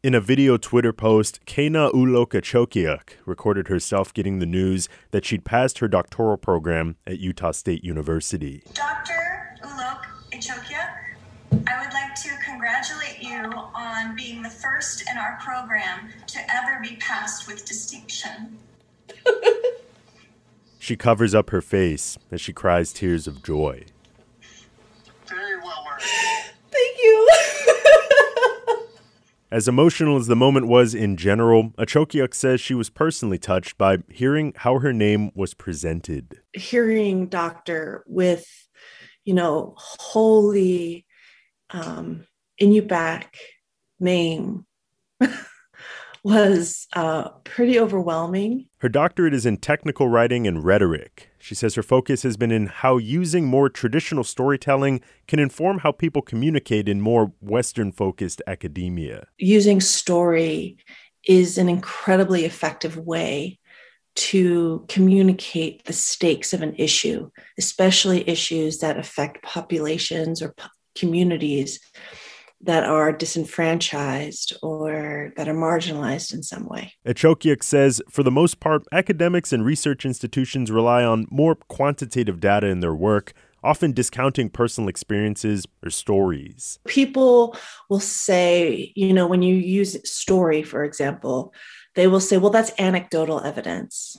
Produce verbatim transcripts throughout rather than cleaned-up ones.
In a video Twitter post, Kena Ulok Achokiuk recorded herself getting the news that she'd passed her doctoral program at Utah State University. Doctor Ulok Achokiuk, I would like to congratulate you on being the first in our program to ever be passed with distinction. She covers up her face as she cries tears of joy. Very well worked. Thank you. As emotional as the moment was in general, Achokiuk says she was personally touched by hearing how her name was presented. Hearing doctor with, you know, holy um, Inupiaq name was uh, pretty overwhelming. Her doctorate is in technical writing and rhetoric. She says her focus has been in how using more traditional storytelling can inform how people communicate in more Western-focused academia. Using story is an incredibly effective way to communicate the stakes of an issue, especially issues that affect populations or po- communities that are disenfranchised or that are marginalized in some way. Achokiuk says, for the most part, academics and research institutions rely on more quantitative data in their work, often discounting personal experiences or stories. People will say, you know, when you use story, for example, they will say, well, that's anecdotal evidence.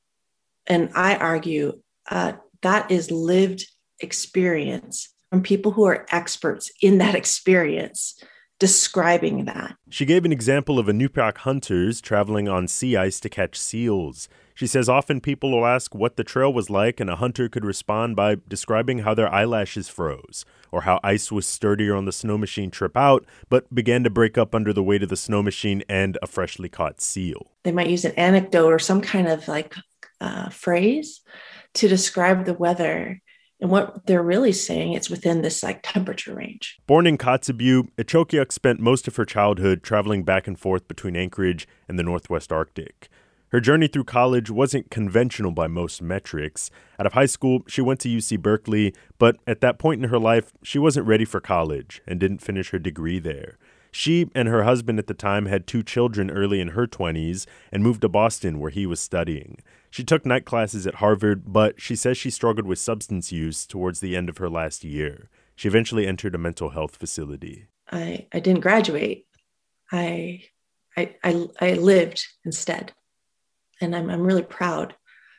And I argue uh, that is lived experience from people who are experts in that experience describing that. She gave an example of Inupiaq hunters traveling on sea ice to catch seals. She says often people will ask what the trail was like, and a hunter could respond by describing how their eyelashes froze, or how ice was sturdier on the snow machine trip out, but began to break up under the weight of the snow machine and a freshly caught seal. They might use an anecdote or some kind of like uh, phrase to describe the weather. And what they're really saying, it's within this like temperature range. Born in Kotzebue, Achokiuk spent most of her childhood traveling back and forth between Anchorage and the Northwest Arctic. Her journey through college wasn't conventional by most metrics. Out of high school, she went to U C Berkeley, but at that point in her life, she wasn't ready for college and didn't finish her degree there. She and her husband at the time had two children early in her twenties and moved to Boston where he was studying. She took night classes at Harvard, but she says she struggled with substance use towards the end of her last year. She eventually entered a mental health facility. I, I didn't graduate. I, I, I, I lived instead. And I'm, I'm really proud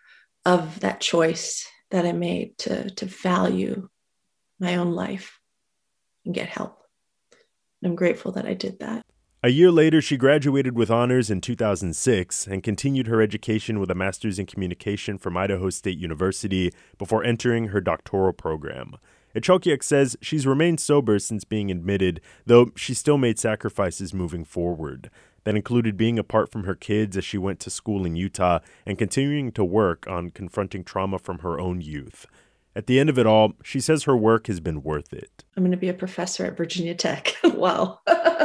of that choice that I made to, to value my own life and get help. I'm grateful that I did that. A year later, she graduated with honors in two thousand six and continued her education with a master's in communication from Idaho State University before entering her doctoral program. Achokiuk says she's remained sober since being admitted, though she still made sacrifices moving forward. That included being apart from her kids as she went to school in Utah and continuing to work on confronting trauma from her own youth. At the end of it all, she says her work has been worth it. I'm going to be a professor at Virginia Tech. Wow.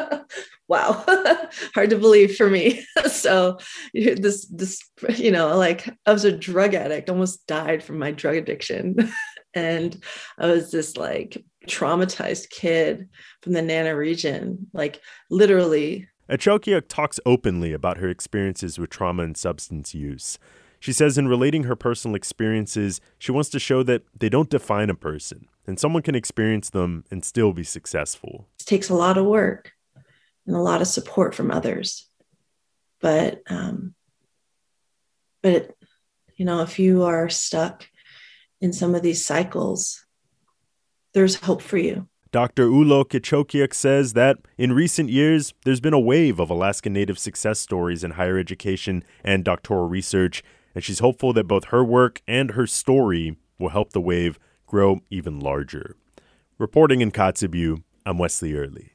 Wow. Hard to believe for me. So this, this, you know, like I was a drug addict, almost died from my drug addiction. And I was this like traumatized kid from the Nana region, like literally. Achokiuk talks openly about her experiences with trauma and substance use. She says in relating her personal experiences, she wants to show that they don't define a person, and someone can experience them and still be successful. It takes a lot of work and a lot of support from others. But, um, but you know, if you are stuck in some of these cycles, there's hope for you. Doctor Ulok Achokiuk says that in recent years, there's been a wave of Alaska Native success stories in higher education and doctoral research, and she's hopeful that both her work and her story will help the wave grow even larger. Reporting in Kotzebue, I'm Wesley Early.